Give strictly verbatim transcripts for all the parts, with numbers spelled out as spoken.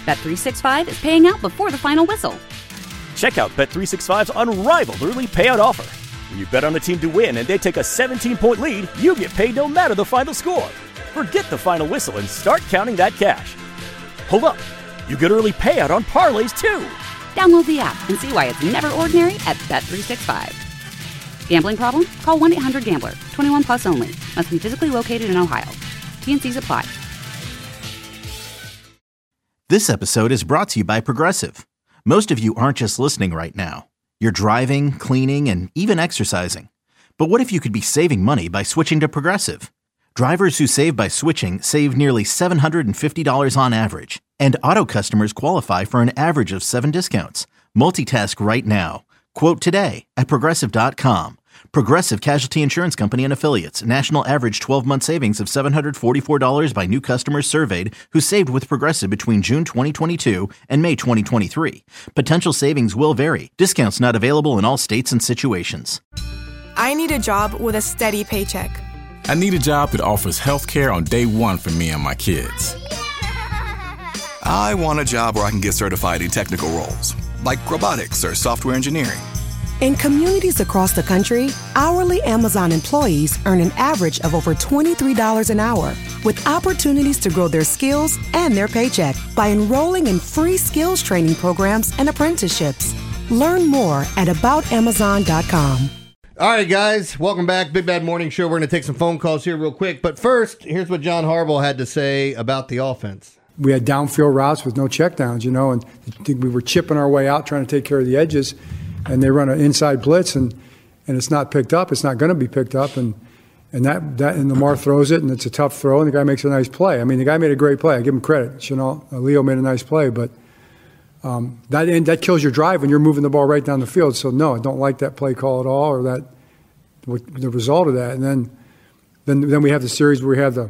Bet three sixty-five is paying out before the final whistle. Check out Bet three sixty-five's unrivaled early payout offer. When you bet on a team to win and they take a seventeen-point lead, you get paid no matter the final score. Forget the final whistle and start counting that cash. Hold up. You get early payout on parlays, too. Download the app and see why it's never ordinary at Bet three sixty-five. Gambling problem? Call one eight hundred gambler. twenty-one plus only. Must be physically located in Ohio. T and C's apply. This episode is brought to you by Progressive. Most of you aren't just listening right now. You're driving, cleaning, and even exercising. But what if you could be saving money by switching to Progressive? Drivers who save by switching save nearly seven hundred fifty dollars on average. And auto customers qualify for an average of seven discounts. Multitask right now. Quote today at Progressive dot com. Progressive Casualty Insurance Company and Affiliates. National average twelve-month savings of seven hundred forty-four dollars by new customers surveyed who saved with Progressive between June twenty twenty-two and May twenty twenty-three. Potential savings will vary. Discounts not available in all states and situations. I need a job with a steady paycheck. I need a job that offers health care on day one for me and my kids. I want a job where I can get certified in technical roles, like robotics or software engineering. In communities across the country, hourly Amazon employees earn an average of over twenty-three dollars an hour, with opportunities to grow their skills and their paycheck by enrolling in free skills training programs and apprenticeships. Learn more at about amazon dot com. All right, guys, welcome back. Big Bad Morning Show. We're going to take some phone calls here real quick. But first, here's what John Harbaugh had to say about the offense. We had downfield routes with no checkdowns, you know, and we were chipping our way out trying to take care of the edges, and they run an inside blitz, and, and it's not picked up. It's not going to be picked up, and and that, that and Lamar throws it, and it's a tough throw, and the guy makes a nice play. I mean, the guy made a great play. I give him credit. You know, Leo made a nice play, but um, that and that kills your drive when you're moving the ball right down the field. So, no, I don't like that play call at all, or that the result of that. And then then then we have the series where we have the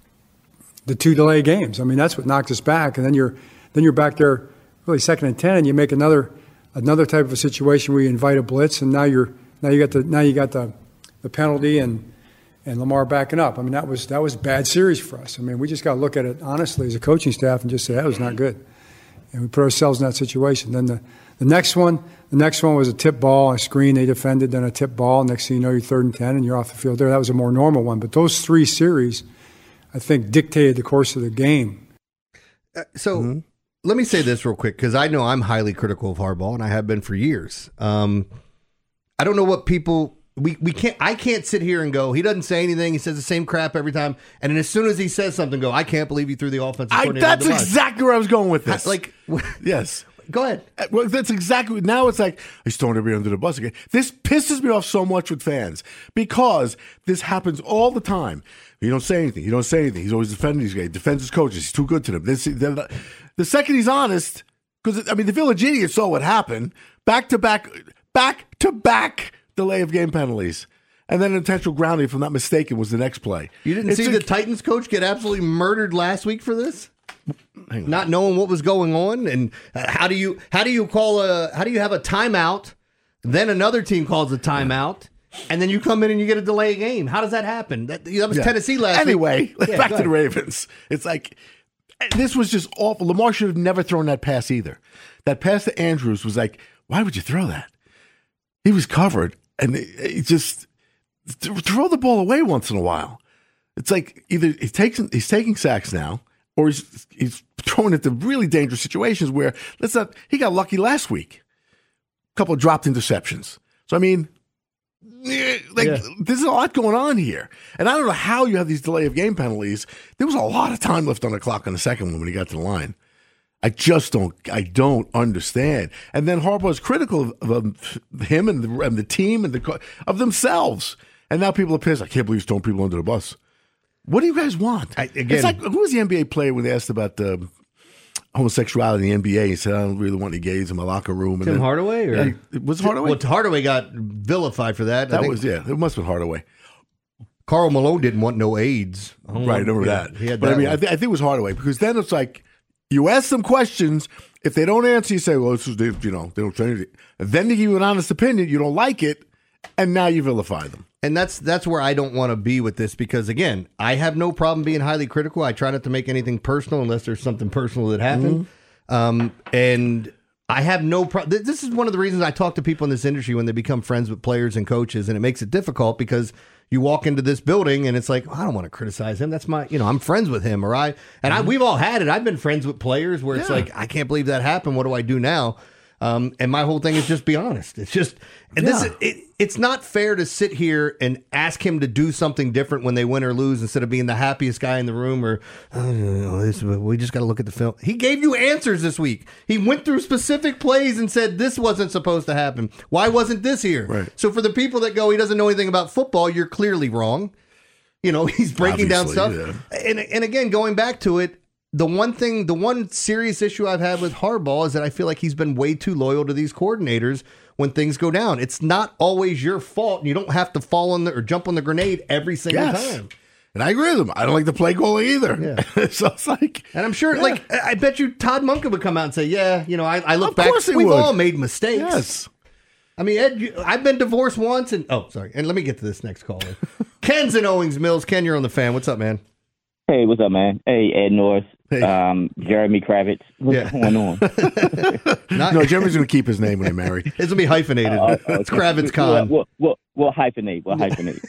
the two delay games. I mean, that's what knocked us back. And then you're then you're back there really second and ten, and you make another another type of a situation where you invite a blitz, and now you're now you got the now you got the the penalty and and Lamar backing up. I mean, that was that was a bad series for us. I mean, we just got to look at it honestly as a coaching staff and just say that was not good. And we put ourselves in that situation. Then the, the next one, the next one was a tip ball, a screen they defended, then a tip ball. Next thing you know, you're third and ten, and you're off the field there. That was a more normal one. But those three series, I think, dictated the course of the game. Uh, so mm-hmm. let me say this real quick, because I know I'm highly critical of Harbaugh, and I have been for years. Um, I don't know what people we we can't. I can't sit here and go, he doesn't say anything. He says the same crap every time, and then as soon as he says something, go, I can't believe you threw the offensive coordinator. That's exactly where I was going with this. Like, yes. Go ahead. Well, that's exactly. Now it's like he's throwing everybody under the bus again. This pisses me off so much with fans because this happens all the time. You don't say anything. You don't say anything. He's always defending these guys. He defends his coaches. He's too good to them. This, the, the second he's honest, because I mean the Village Idiot saw what happened. Back to back, back to back delay of game penalties, and then intentional grounding, if I'm not mistaken, was the next play. You didn't it's see a, the Titans coach get absolutely murdered last week for this? Not knowing what was going on, and how do you how do you call a how do you have a timeout, then another team calls a timeout, and then you come in and you get a delay game? How does that happen? That, that was yeah. Tennessee last anyway, week. Anyway, back to the Ravens. It's like this was just awful. Lamar should have never thrown that pass either. That pass to Andrews was like, why would you throw that? He was covered, and he just throw the ball away once in a while. It's like either he takes he's taking sacks now, or he's he's throwing into really dangerous situations where let's not. He got lucky last week, a couple of dropped interceptions. So I mean, like yeah. there's a lot going on here, and I don't know how you have these delay of game penalties. There was a lot of time left on the clock on the second one when he got to the line. I just don't. I don't understand. And then Harbaugh's critical of, of him and the, and the team and the of themselves. And now people are pissed. I can't believe he's throwing people under the bus. What do you guys want? I, again, it's like, who was the N B A player when they asked about the homosexuality in the N B A? He said, I don't really want any gays in my locker room. And Tim then, Hardaway? Or? Yeah, was Hardaway? Well, Hardaway got vilified for that. That was, yeah. It must have been Hardaway. Karl Malone didn't want no AIDS. I right, I remember yeah, that. He had but that I mean, I, th- I think it was Hardaway because then it's like, you ask them questions. If they don't answer, you say, well, this is, you know, they don't say anything. And then they give you an honest opinion. You don't like it. And now you vilify them. And that's that's where I don't want to be with this because, again, I have no problem being highly critical. I try not to make anything personal unless there's something personal that happened. Um, and I have no problem. This is one of the reasons I talk to people in this industry when they become friends with players and coaches, and it makes it difficult because you walk into this building and it's like, well, I don't want to criticize him. That's my, you know, I'm friends with him, or I, and I, we've all had it. I've been friends with players where it's Yeah. like, I can't believe that happened. What do I do now? Um, and my whole thing is just be honest. It's just, and this is, it, it's not fair to sit here and ask him to do something different when they win or lose instead of being the happiest guy in the room or, oh, this, we just got to look at the film. He gave you answers this week. He went through specific plays and said, this wasn't supposed to happen. Why wasn't this here? Right. So for the people that go, he doesn't know anything about football, you're clearly wrong. You know, he's breaking Obviously, down stuff. yeah. And, and again, going back to it, the one thing, the one serious issue I've had with Harbaugh is that I feel like he's been way too loyal to these coordinators when things go down. It's not always your fault. You don't have to fall on the or jump on the grenade every single Yes. time. And I agree with him. I don't like the play calling either. Yeah. So it's like, And I'm sure, Yeah. like, I bet you Todd Monken would come out and say, yeah, you know, I, I look Of back. course he We've would. all made mistakes. yes. I mean, Ed, you, I've been divorced once, and oh, sorry. And let me get to this next caller. Ken's in Owings Mills. Ken, you're on the fan. What's up, man? Hey, what's up, man? Hey, Ed Norris, Hey. um, Jeremy Kravitz. What's Yeah. going on? Not, No, Jeremy's going to keep his name when they marry. it's gonna be hyphenated. Oh, It's okay. Kravitz We'll, Khan. we'll, we'll, we'll hyphenate. We'll hyphenate.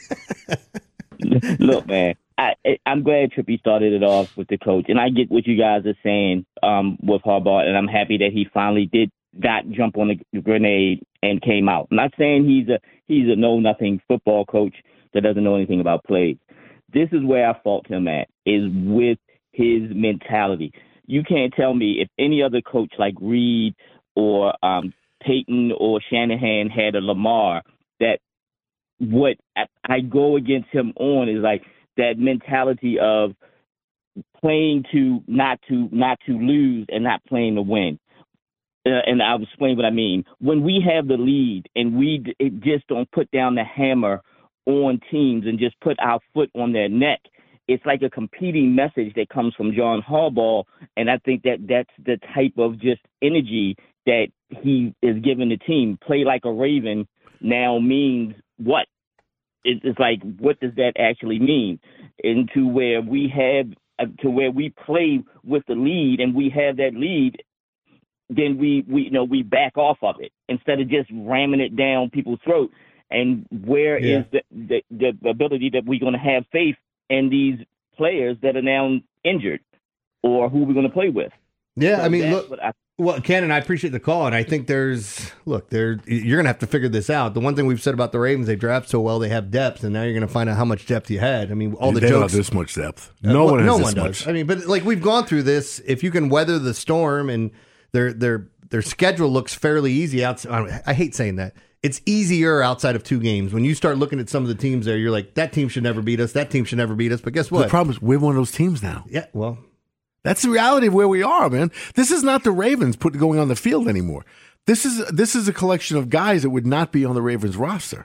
Look, man, I, I'm glad Trippy started it off with the coach, and I get what you guys are saying um, with Harbaugh, and I'm happy that he finally did not jump on the grenade and came out. I'm not saying he's a he's a know nothing football coach that doesn't know anything about plays. This is where I fault him at, is with his mentality. You can't tell me if any other coach like Reed or um, Peyton or Shanahan had a Lamar that what I go against him on is like that mentality of playing to not to not to lose and not playing to win. Uh, and I'll explain what I mean. When we have the lead and we d- it just don't put down the hammer on teams and just put our foot on their neck, it's like a competing message that comes from John Harbaugh, and I think that that's the type of just energy that he is giving the team. Play like a Raven now means what? It, it's like, what does that actually mean? Into where we have, uh, to where we play with the lead and we have that lead, then we, we you know, we back off of it instead of just ramming it down people's throat. And where Yeah. is the, the, the ability that we're going to have faith in these players that are now injured or who we're going to play with? Yeah, So I mean, that's look, what I, well, Ken, and I appreciate the call, and I think there's, look, there you're going to have to figure this out. The one thing we've said about the Ravens, they draft so well, they have depth, and now you're going to find out how much depth you had. I mean, all the they don't jokes. have this much depth. Uh, No well, one has no this one does. much. I mean, but like we've gone through this, if you can weather the storm and their their their schedule looks fairly easy outside. I hate saying that. It's easier outside of two games. When you start looking at some of the teams there, you're like, that team should never beat us. That team should never beat us. But guess what? The problem is we're one of those teams now. Yeah, well, That's the reality of where we are, man. This is not the Ravens put going on the field anymore. This is this is a collection of guys that would not be on the Ravens roster.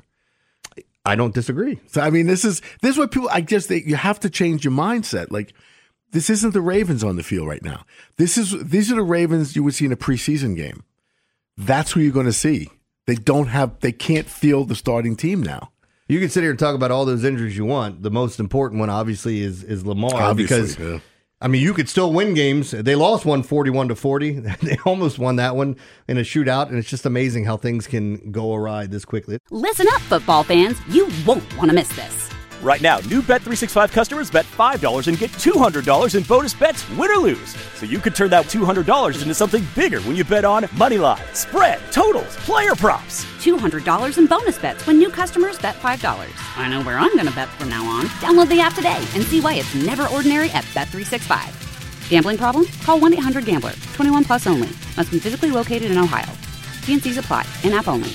I don't disagree. So I mean, this is this is what people. I guess they, you have to change your mindset. Like, this isn't the Ravens on the field right now. This is these are the Ravens you would see in a preseason game. That's who you're going to see. They don't have. They can't field the starting team now. You can sit here and talk about all those injuries you want. The most important one, obviously, is is Lamar Obviously, because. yeah. I mean, you could still win games. They lost one forty-one to forty. They almost won that one in a shootout, and it's just amazing how things can go awry this quickly. Listen up, football fans. You won't want to miss this. Right now, new Bet three sixty-five customers bet five dollars and get two hundred dollars in bonus bets, win or lose. So you could turn that two hundred dollars into something bigger when you bet on money line, spread, totals, player props. two hundred dollars in bonus bets when new customers bet five dollars. I know where I'm going to bet from now on. Download the app today and see why it's never ordinary at Bet three sixty-five. Gambling problem? Call one eight hundred gambler. twenty-one plus only. Must be physically located in Ohio. T N Cs apply. In-app only.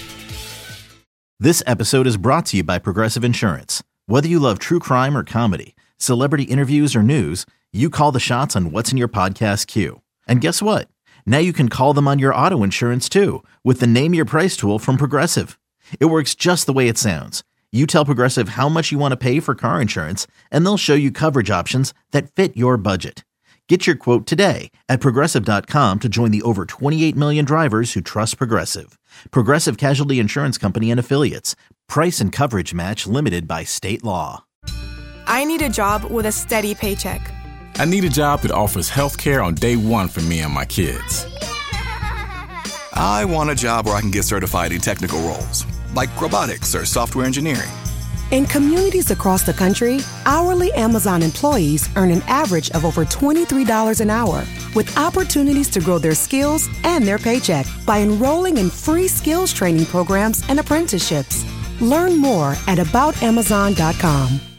This episode is brought to you by Progressive Insurance. Whether you love true crime or comedy, celebrity interviews or news, you call the shots on what's in your podcast queue. And guess what? Now you can call them on your auto insurance too with the Name Your Price tool from Progressive. It works just the way it sounds. You tell Progressive how much you want to pay for car insurance, and they'll show you coverage options that fit your budget. Get your quote today at Progressive dot com to join the over twenty-eight million drivers who trust Progressive. Progressive Casualty Insurance Company and Affiliates. Price and coverage match limited by state law. I need a job with a steady paycheck. I need a job that offers health care on day one for me and my kids. I want a job where I can get certified in technical roles, like robotics or software engineering. In communities across the country, hourly Amazon employees earn an average of over twenty-three dollars an hour, with opportunities to grow their skills and their paycheck by enrolling in free skills training programs and apprenticeships. Learn more at about amazon dot com.